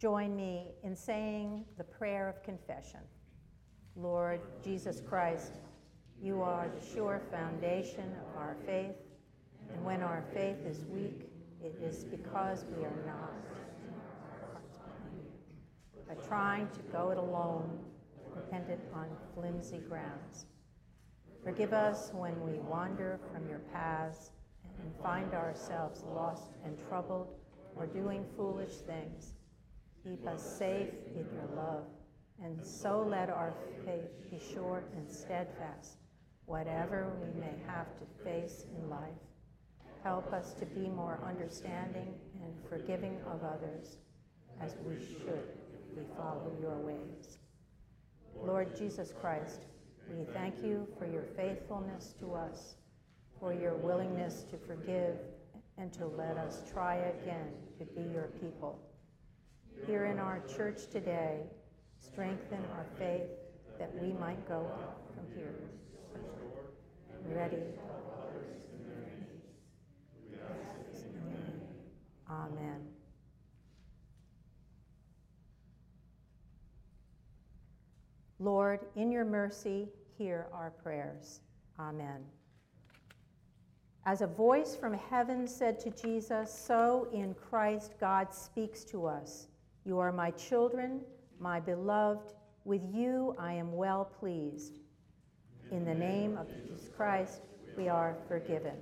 join me in saying the prayer of confession. Lord Jesus Christ, you are the sure foundation of our faith, and when our faith is weak, it is because we are not by trying to go it alone, dependent on flimsy grounds. Forgive us when we wander from your paths and find ourselves lost and troubled or doing foolish things. Keep us safe in your love, and so let our faith be sure and steadfast, whatever we may have to face in life. Help us to be more understanding and forgiving of others, as we should if we follow your ways. Lord Jesus Christ, we thank you for your faithfulness to us, for your willingness to forgive and to let us try again to be your people. Here in our church today, strengthen our faith that we might go from here ready. Amen. Lord, in your mercy, hear our prayers. Amen. As a voice from heaven said to Jesus, so in Christ God speaks to us. You are my children, my beloved. With you I am well pleased. In the name of Jesus Christ, we are forgiven.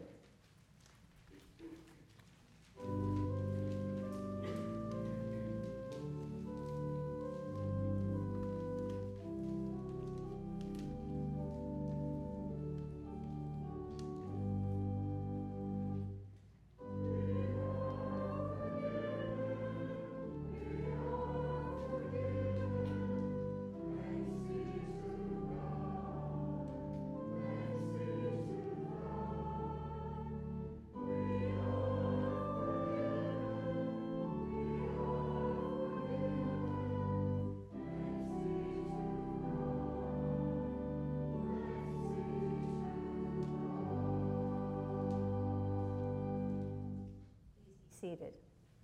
Seated.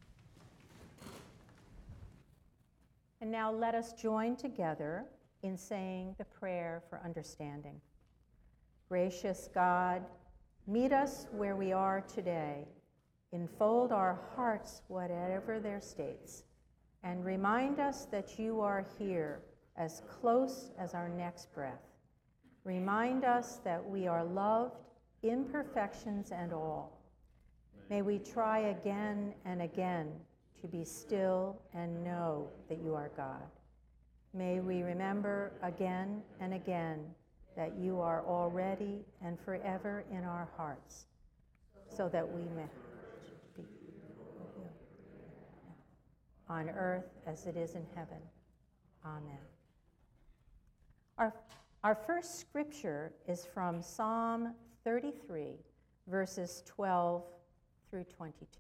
And now let us join together in saying the prayer for understanding. Gracious God, meet us where we are today. Enfold our hearts, whatever their states, and remind us that you are here, as close as our next breath. Remind us that we are loved, imperfections and all. May we try again and again to be still and know that you are God. May we remember again and again that you are already and forever in our hearts, so that we may be on earth as it is in heaven. Amen. Our first scripture is from Psalm 33, verses 12 through 22.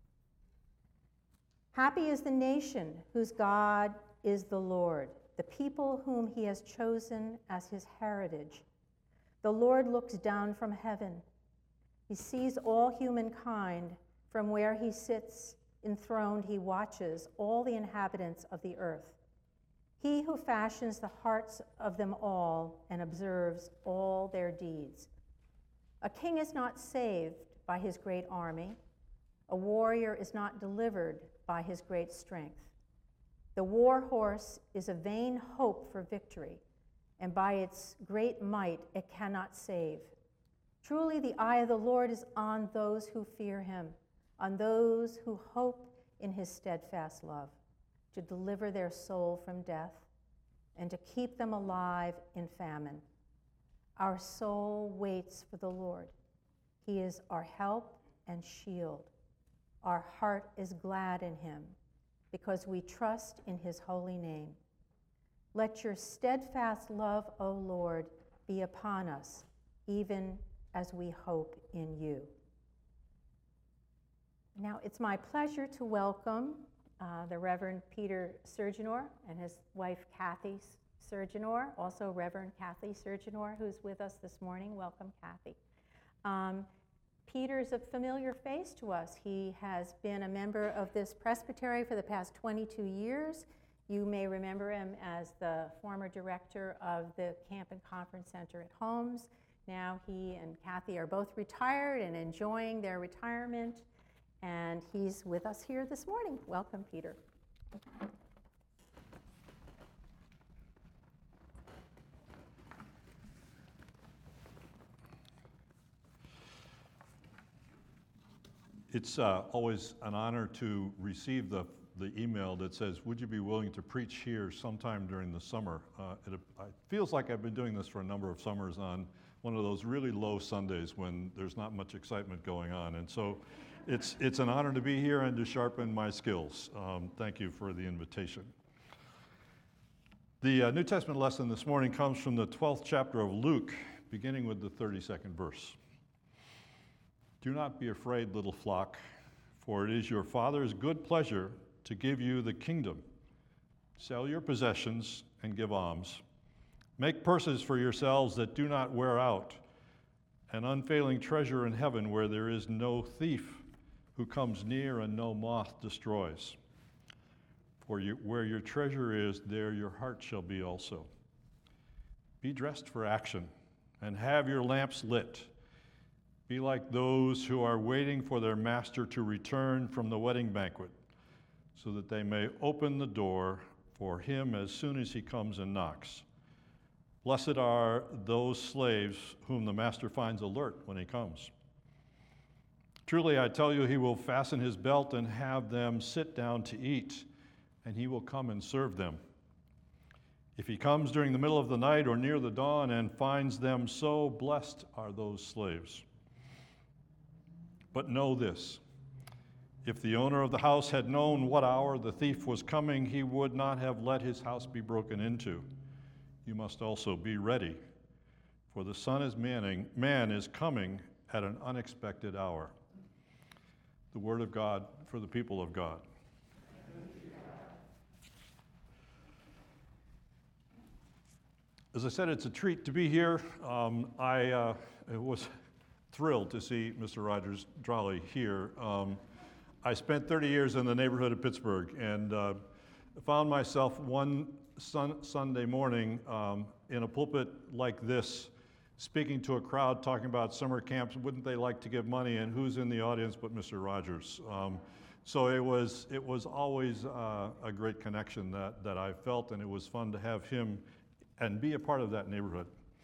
Happy is the nation whose God is the Lord, the people whom he has chosen as his heritage. The Lord looks down from heaven. He sees all humankind. From where he sits enthroned, he watches all the inhabitants of the earth. He who fashions the hearts of them all and observes all their deeds. A king is not saved by his great army. A warrior is not delivered by his great strength. The war horse is a vain hope for victory, and by its great might it cannot save. Truly the eye of the Lord is on those who fear him, on those who hope in his steadfast love, to deliver their soul from death and to keep them alive in famine. Our soul waits for the Lord. He is our help and shield. Our heart is glad in him because we trust in his holy name. Let your steadfast love, O Lord, be upon us, even as we hope in you. Now, it's my pleasure to welcome the Reverend Peter Surgenor and his wife, Kathy Surgenor, also Reverend Kathy Surgenor, who's with us this morning. Welcome, Kathy. Peter's a familiar face to us. He has been a member of this presbytery for the past 22 years. You may remember him as the former director of the Camp and Conference Center at Holmes. Now he and Kathy are both retired and enjoying their retirement, and he's with us here this morning. Welcome, Peter. It's always an honor to receive the email that says, would you be willing to preach here sometime during the summer? It feels like I've been doing this for a number of summers on one of those really low Sundays when there's not much excitement going on. And so it's an honor to be here and to sharpen my skills. Thank you for the invitation. The New Testament lesson this morning comes from the 12th chapter of Luke, beginning with the 32nd verse. Do not be afraid, little flock, for it is your Father's good pleasure to give you the kingdom. Sell your possessions and give alms. Make purses for yourselves that do not wear out, an unfailing treasure in heaven where there is no thief who comes near and no moth destroys. For where your treasure is, there your heart shall be also. Be dressed for action and have your lamps lit. Be like those who are waiting for their master to return from the wedding banquet, so that they may open the door for him as soon as he comes and knocks. Blessed are those slaves whom the master finds alert when he comes. Truly, I tell you, he will fasten his belt and have them sit down to eat, and he will come and serve them. If he comes during the middle of the night or near the dawn and finds them so, blessed are those slaves. But know this, if the owner of the house had known what hour the thief was coming, he would not have let his house be broken into. You must also be ready, for the Son is man is coming at an unexpected hour. The word of God for the people of God. As I said, it's a treat to be here. I was thrilled to see Mr. Rogers Drolley here. I spent 30 years in the neighborhood of Pittsburgh and found myself one Sunday morning in a pulpit like this, speaking to a crowd talking about summer camps. Wouldn't they like to give money? And who's in the audience but Mr. Rogers? So it was always a great connection that I felt, and it was fun to have him and be a part of that neighborhood.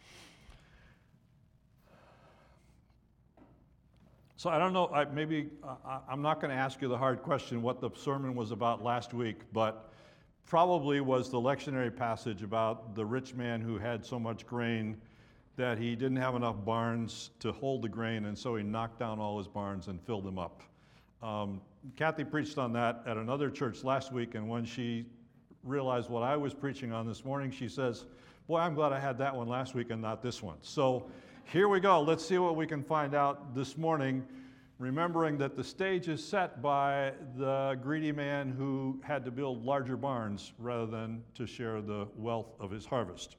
So I don't know, I'm not going to ask you the hard question what the sermon was about last week, but probably was the lectionary passage about the rich man who had so much grain that he didn't have enough barns to hold the grain, and so he knocked down all his barns and filled them up. Kathy preached on that at another church last week, and when she realized what I was preaching on this morning, she says, boy, I'm glad I had that one last week and not this one. So here we go. Let's see what we can find out this morning, remembering that the stage is set by the greedy man who had to build larger barns rather than to share the wealth of his harvest.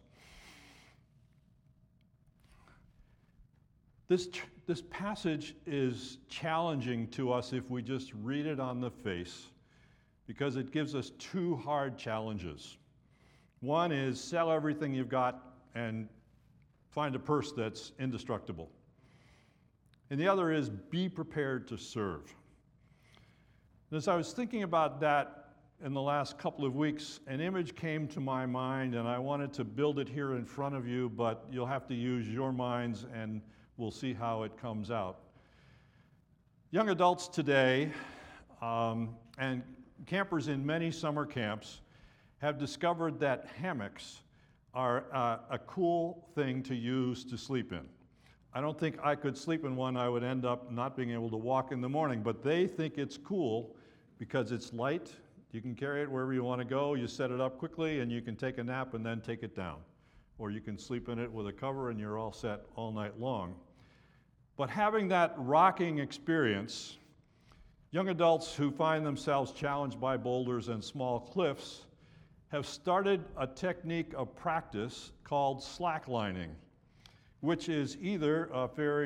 This passage is challenging to us if we just read it on the face, because it gives us two hard challenges. One is sell everything you've got and find a purse that's indestructible. And the other is be prepared to serve. And as I was thinking about that in the last couple of weeks, an image came to my mind, and I wanted to build it here in front of you, but you'll have to use your minds, and we'll see how it comes out. Young adults today, and campers in many summer camps, have discovered that hammocks are a cool thing to use to sleep in. I don't think I could sleep in one. I would end up not being able to walk in the morning, but they think it's cool because it's light. You can carry it wherever you want to go. You set it up quickly and you can take a nap and then take it down. Or you can sleep in it with a cover and you're all set all night long. But having that rocking experience, young adults who find themselves challenged by boulders and small cliffs have started a technique of practice called slacklining, which is either a very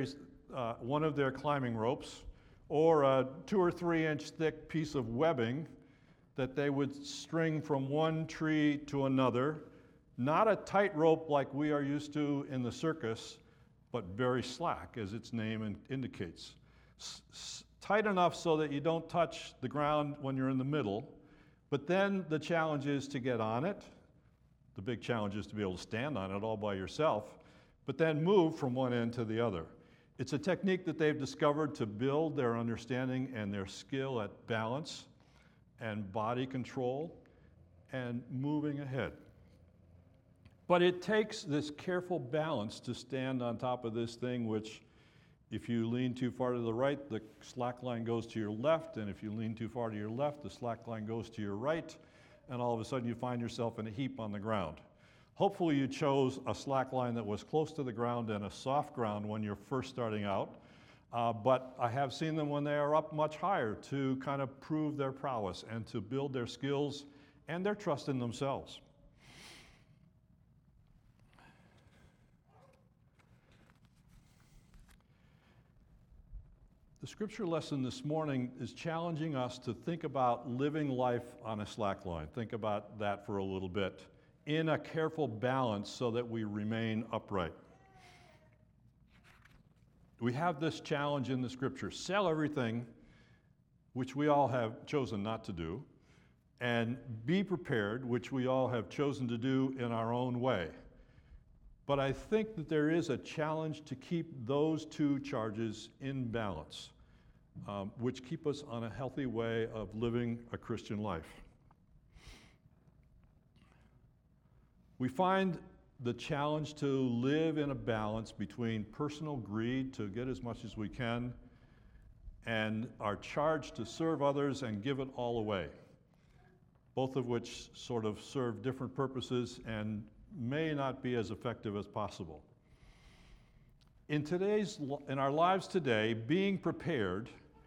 one of their climbing ropes or a 2 or 3 inch thick piece of webbing that they would string from one tree to another. Not a tight rope like we are used to in the circus, but very slack, as its name indicates. Tight enough so that you don't touch the ground when you're in the middle, but then the challenge is to get on it. The big challenge is to be able to stand on it all by yourself, but then move from one end to the other. It's a technique that they've discovered to build their understanding and their skill at balance and body control and moving ahead. But it takes this careful balance to stand on top of this thing, which if you lean too far to the right, the slack line goes to your left, and if you lean too far to your left, the slack line goes to your right, and all of a sudden you find yourself in a heap on the ground. Hopefully you chose a slack line that was close to the ground and a soft ground when you're first starting out, but I have seen them when they are up much higher to kind of prove their prowess and to build their skills and their trust in themselves. The scripture lesson this morning is challenging us to think about living life on a slack line. Think about that for a little bit, in a careful balance so that we remain upright. We have this challenge in the scripture: sell everything, which we all have chosen not to do, and be prepared, which we all have chosen to do in our own way. But I think that there is a challenge to keep those two charges in balance, which keep us on a healthy way of living a Christian life. We find the challenge to live in a balance between personal greed to get as much as we can and our charge to serve others and give it all away, both of which sort of serve different purposes and may not be as effective as possible. In our lives today, being prepared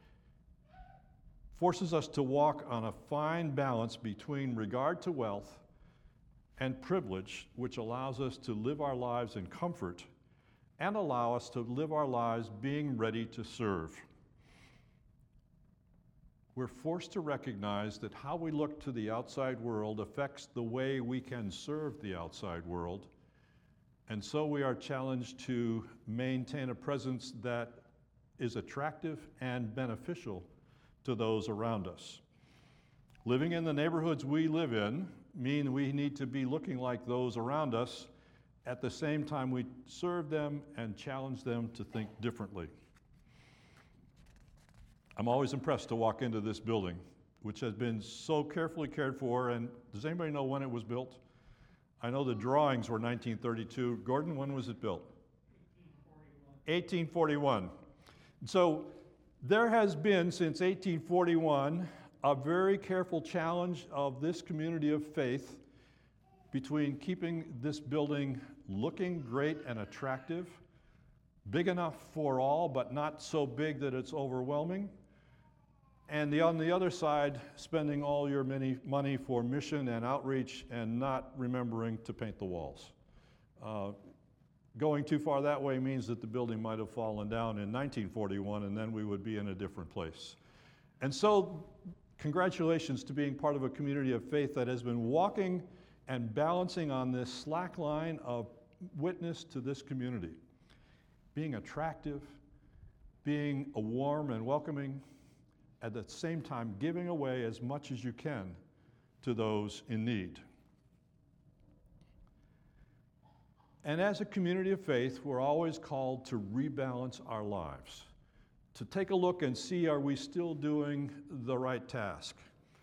forces us to walk on a fine balance between regard to wealth and privilege, which allows us to live our lives in comfort and allow us to live our lives being ready to serve. We're forced to recognize that how we look to the outside world affects the way we can serve the outside world, and so we are challenged to maintain a presence that is attractive and beneficial to those around us. Living in the neighborhoods we live in mean we need to be looking like those around us. At the same time, we serve them and challenge them to think differently. I'm always impressed to walk into this building, which has been so carefully cared for. And does anybody know when it was built? I know the drawings were 1932. Gordon, when was it built? 1841. So there has been, since 1841, a very careful challenge of this community of faith between keeping this building looking great and attractive, big enough for all, but not so big that it's overwhelming, and on the other side, spending all your money for mission and outreach and not remembering to paint the walls. Going too far that way means that the building might have fallen down in 1941, and then we would be in a different place. And so, congratulations to being part of a community of faith that has been walking and balancing on this slack line of witness to this community. Being attractive, being a warm and welcoming, at the same time giving away as much as you can to those in need. And as a community of faith, we're always called to rebalance our lives, to take a look and see, are we still doing the right task?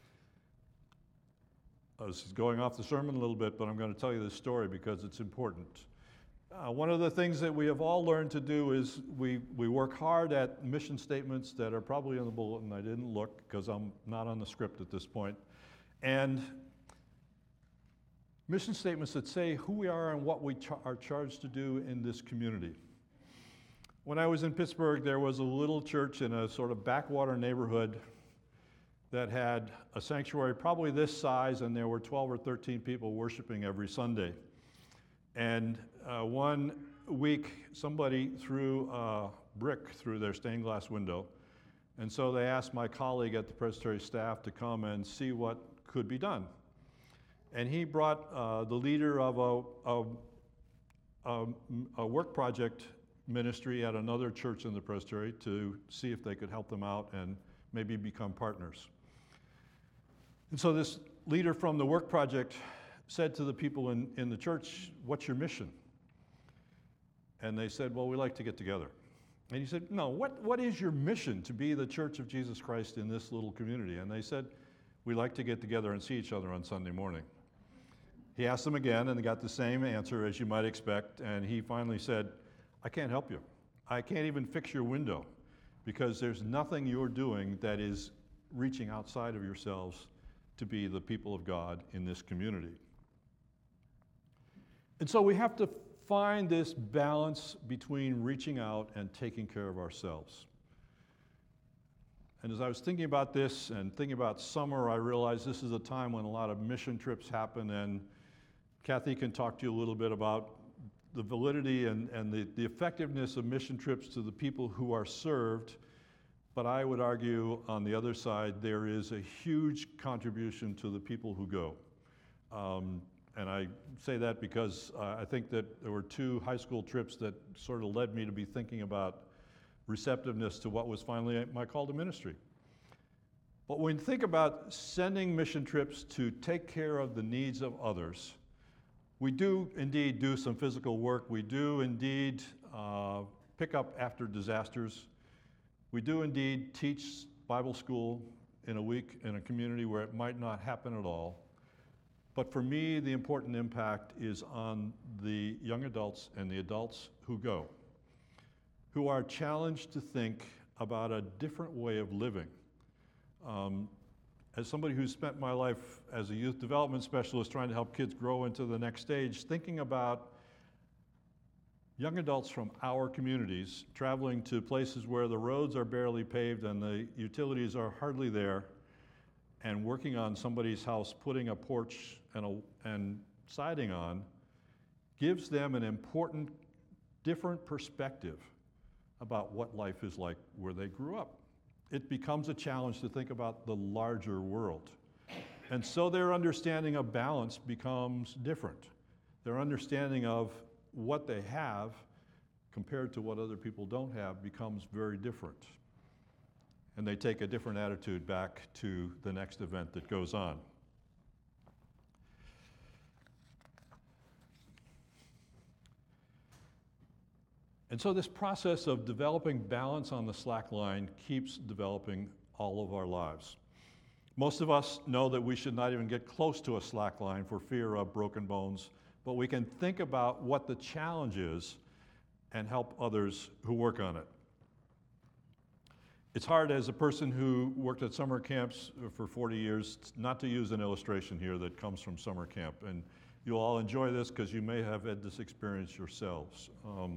This is going off the sermon a little bit, but I'm going to tell you this story because it's important. One of the things that we have all learned to do is we work hard at mission statements that are probably in the bulletin. I didn't look because I'm not on the script at this point. And mission statements that say who we are and what we are charged to do in this community. When I was in Pittsburgh, there was a little church in a sort of backwater neighborhood that had a sanctuary probably this size, and there were 12 or 13 people worshiping every Sunday. And one week, somebody threw a brick through their stained glass window, and so they asked my colleague at the presbytery staff to come and see what could be done. And he brought the leader of a work project ministry at another church in the presbytery to see if they could help them out and maybe become partners. And so this leader from the work project said to the people in the church, "What's your mission?" And they said, "Well, we like to get together." And he said, "No, what is your mission to be the Church of Jesus Christ in this little community?" And they said, "We like to get together and see each other on Sunday morning." He asked them again, and they got the same answer as you might expect. And he finally said, "I can't help you. I can't even fix your window because there's nothing you're doing that is reaching outside of yourselves to be the people of God in this community." And so we have to find this balance between reaching out and taking care of ourselves. And as I was thinking about this and thinking about summer, I realized this is a time when a lot of mission trips happen, and Kathy can talk to you a little bit about the validity and the effectiveness of mission trips to the people who are served. But I would argue on the other side, there is a huge contribution to the people who go. And I say that because I think that there were 2 high school trips that sort of led me to be thinking about receptiveness to what was finally my call to ministry. But when you think about sending mission trips to take care of the needs of others, we do indeed do some physical work. We do indeed pick up after disasters. We do indeed teach Bible school in a week in a community where it might not happen at all. But for me, the important impact is on the young adults and the adults who go, who are challenged to think about a different way of living. As somebody who's spent my life as a youth development specialist trying to help kids grow into the next stage, thinking about young adults from our communities traveling to places where the roads are barely paved and the utilities are hardly there, and working on somebody's house, putting a porch and siding on, gives them an important, different perspective about what life is like where they grew up. It becomes a challenge to think about the larger world. And so their understanding of balance becomes different. Their understanding of what they have compared to what other people don't have becomes very different. And they take a different attitude back to the next event that goes on. And so this process of developing balance on the slack line keeps developing all of our lives. Most of us know that we should not even get close to a slack line for fear of broken bones, but we can think about what the challenge is and help others who work on it. It's hard as a person who worked at summer camps for 40 years not to use an illustration here that comes from summer camp. And you'll all enjoy this because you may have had this experience yourselves.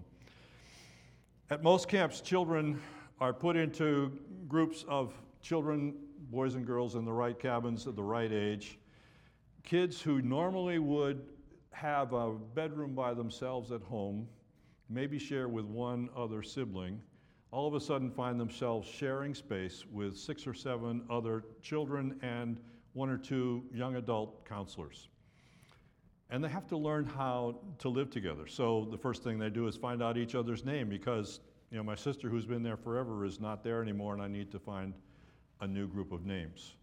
At most camps, children are put into groups of children, boys and girls in the right cabins at the right age. Kids who normally would have a bedroom by themselves at home, maybe share with one other sibling, all of a sudden find themselves sharing space with 6 or 7 other children and 1 or 2 young adult counselors. And they have to learn how to live together. So the first thing they do is find out each other's name because, my sister who's been there forever is not there anymore and I need to find a new group of names.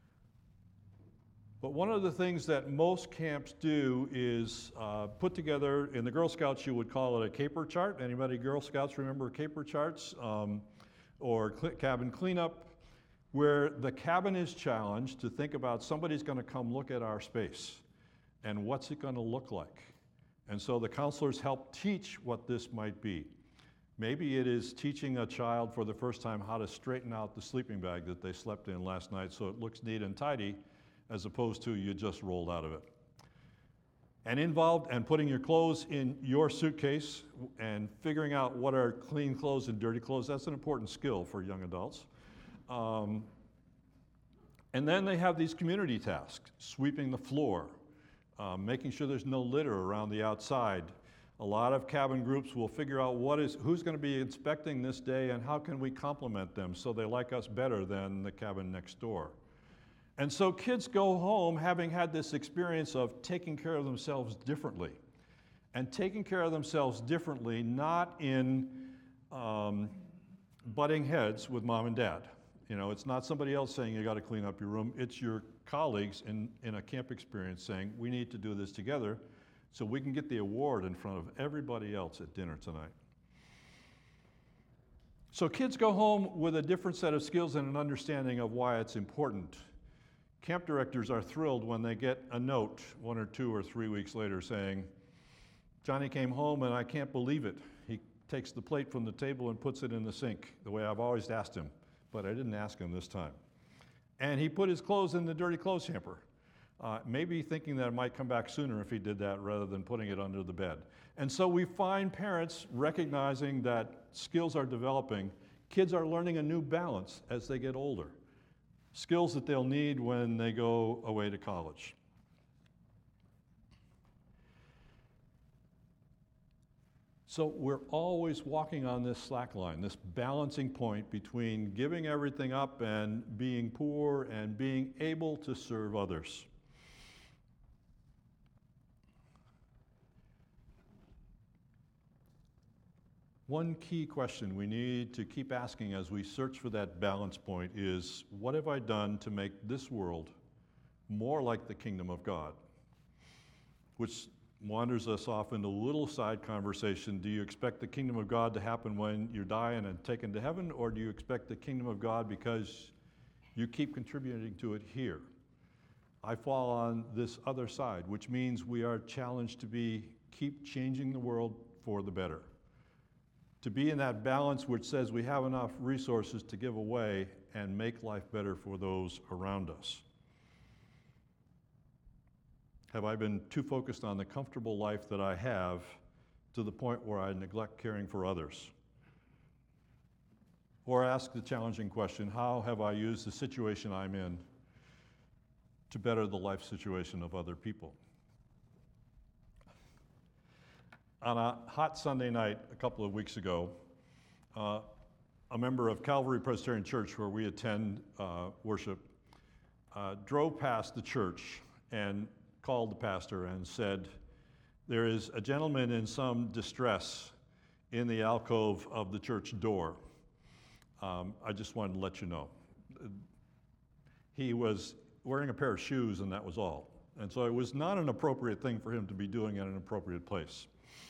But one of the things that most camps do is put together, in the Girl Scouts you would call it a caper chart. Anybody Girl Scouts remember caper charts? Or cabin cleanup, where the cabin is challenged to think about somebody's going to come look at our space. And what's it going to look like? And so the counselors help teach what this might be. Maybe it is teaching a child for the first time how to straighten out the sleeping bag that they slept in last night so it looks neat and tidy, as opposed to you just rolled out of it. And involved and putting your clothes in your suitcase and figuring out what are clean clothes and dirty clothes, that's an important skill for young adults. And then they have these community tasks, sweeping the floor, making sure there's no litter around the outside, A lot of cabin groups will figure out who's going to be inspecting this day and how can we compliment them so they like us better than the cabin next door. And so kids go home having had this experience of taking care of themselves differently. And taking care of themselves differently, not in butting heads with mom and dad. You know, it's not somebody else saying you got to clean up your room. It's your colleagues in a camp experience saying we need to do this together so we can get the award in front of everybody else at dinner tonight. So kids go home with a different set of skills and an understanding of why it's important. Camp directors are thrilled when they get a note 1 or 2 or 3 weeks later saying, Johnny came home and I can't believe it. He takes the plate from the table and puts it in the sink, the way I've always asked him, but I didn't ask him this time. And he put his clothes in the dirty clothes hamper, maybe thinking that it might come back sooner if he did that rather than putting it under the bed. And so we find parents recognizing that skills are developing. Kids are learning a new balance as they get older, skills that they'll need when they go away to college. So we're always walking on this slack line, this balancing point between giving everything up and being poor and being able to serve others. One key question we need to keep asking as we search for that balance point is, what have I done to make this world more like the kingdom of God? Which wanders us off into a little side conversation. Do you expect the kingdom of God to happen when you're dying and taken to heaven, or do you expect the kingdom of God because you keep contributing to it here? I fall on this other side, which means we are challenged to keep changing the world for the better. To be in that balance which says we have enough resources to give away and make life better for those around us. Have I been too focused on the comfortable life that I have to the point where I neglect caring for others? Or ask the challenging question, how have I used the situation I'm in to better the life situation of other people? On a hot Sunday night a couple of weeks ago, a member of Calvary Presbyterian Church, where we attend worship, drove past the church and called the pastor and said, there is a gentleman in some distress in the alcove of the church door. I just wanted to let you know. He was wearing a pair of shoes and that was all. And so it was not an appropriate thing for him to be doing at an appropriate place.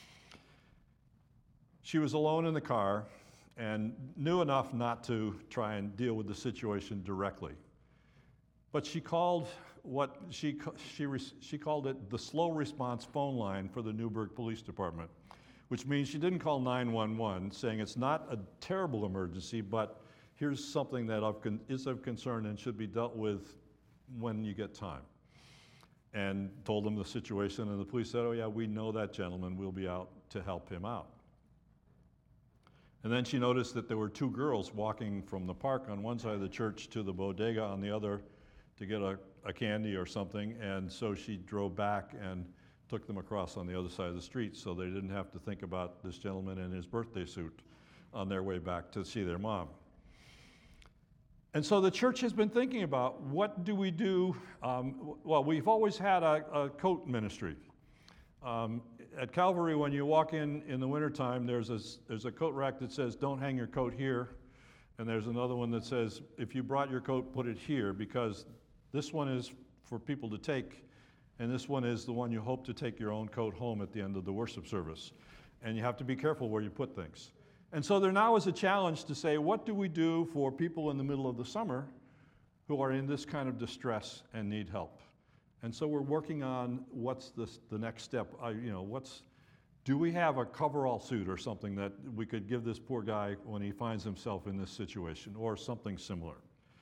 She was alone in the car and knew enough not to try and deal with the situation directly. But she called she called it the slow response phone line for the Newburgh Police Department, which means she didn't call 911 saying it's not a terrible emergency, but here's something that is of concern and should be dealt with when you get time. And told them the situation, and the police said, oh yeah, we know that gentleman, we'll be out to help him out. And then she noticed that there were 2 girls walking from the park on one side of the church to the bodega on the other to get a candy or something, and so she drove back and took them across on the other side of the street so they didn't have to think about this gentleman in his birthday suit on their way back to see their mom. And so the church has been thinking about, what do we do? Well, we've always had a coat ministry. At Calvary, when you walk in the wintertime, there's a coat rack that says, don't hang your coat here. And there's another one that says, if you brought your coat, put it here, because this one is for people to take, and this one is the one you hope to take your own coat home at the end of the worship service. And you have to be careful where you put things. And so there now is a challenge to say, what do we do for people in the middle of the summer who are in this kind of distress and need help? And so we're working on what's the next step. Do we have a coverall suit or something that we could give this poor guy when he finds himself in this situation, or something similar?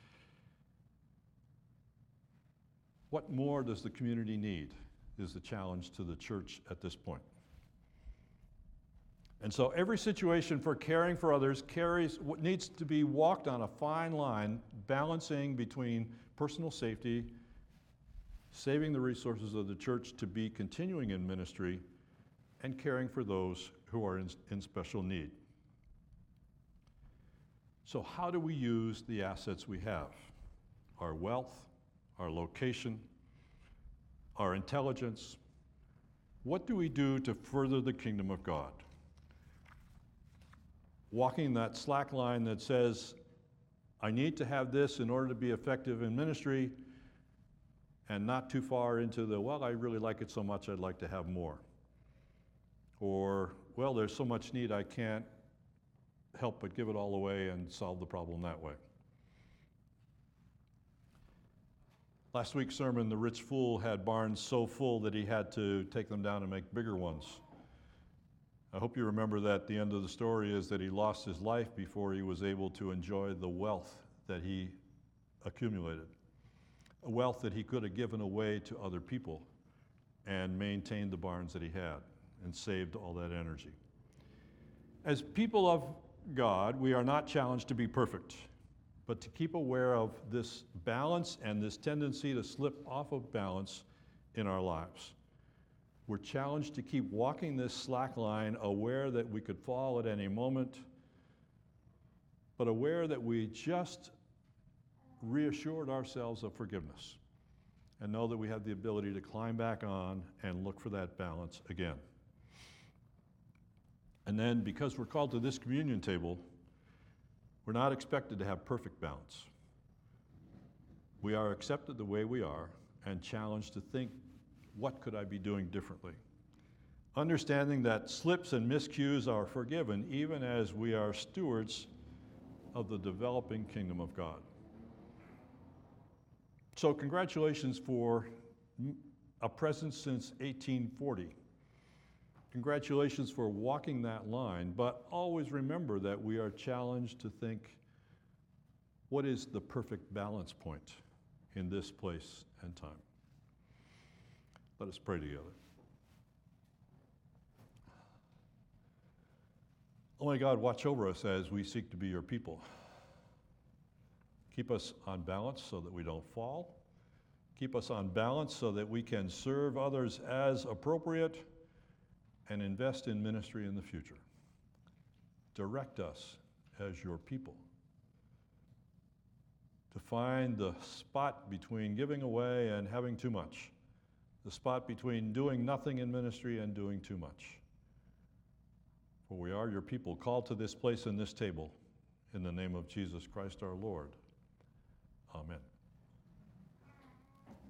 What more does the community need is the challenge to the church at this point. And so every situation for caring for others needs to be walked on a fine line, balancing between personal safety, saving the resources of the church to be continuing in ministry, and caring for those who are in special need. So how do we use the assets we have? Our wealth, our location, our intelligence. What do we do to further the kingdom of God? Walking that slack line that says, I need to have this in order to be effective in ministry, and not too far into the, well, I really like it so much I'd like to have more. Or, well, there's so much need I can't help but give it all away and solve the problem that way. Last week's sermon, the rich fool had barns so full that he had to take them down and make bigger ones. I hope you remember that the end of the story is that he lost his life before he was able to enjoy the wealth that he accumulated. A wealth that he could have given away to other people and maintained the barns that he had and saved all that energy. As people of God, we are not challenged to be perfect, but to keep aware of this balance and this tendency to slip off of balance in our lives. We're challenged to keep walking this slack line, aware that we could fall at any moment, but aware that we just reassured ourselves of forgiveness and know that we have the ability to climb back on and look for that balance again. And then, because we're called to this communion table, we're not expected to have perfect balance. We are accepted the way we are and challenged to think, what could I be doing differently? Understanding that slips and miscues are forgiven even as we are stewards of the developing kingdom of God. So congratulations for a presence since 1840. Congratulations for walking that line, but always remember that we are challenged to think, what is the perfect balance point in this place and time? Let us pray together. Almighty God, watch over us as we seek to be your people. Keep us on balance so that we don't fall. Keep us on balance so that we can serve others as appropriate and invest in ministry in the future. Direct us as your people to find the spot between giving away and having too much, the spot between doing nothing in ministry and doing too much. For we are your people, called to this place and this table, in the name of Jesus Christ our Lord. Amen.